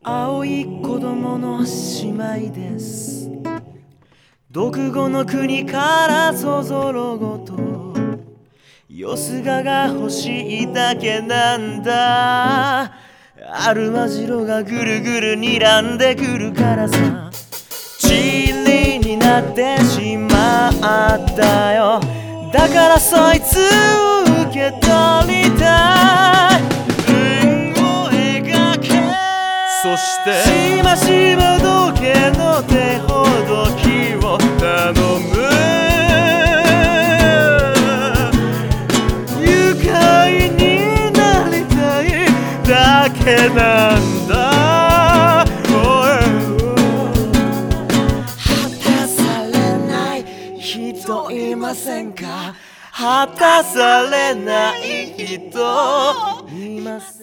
青い子供の姉妹です。独語の国からそぞろごと、よすがが欲しいだけなんだ。アルマジロがぐるぐる睨んでくるからさ、チリになってしまったよ。だからそいつを受け取りたい。円を描け、そしてしましま時計の手ほどきを頼む。愉快になりたいだけなんだ。果たされない人いませんか？果たされない人いませんか？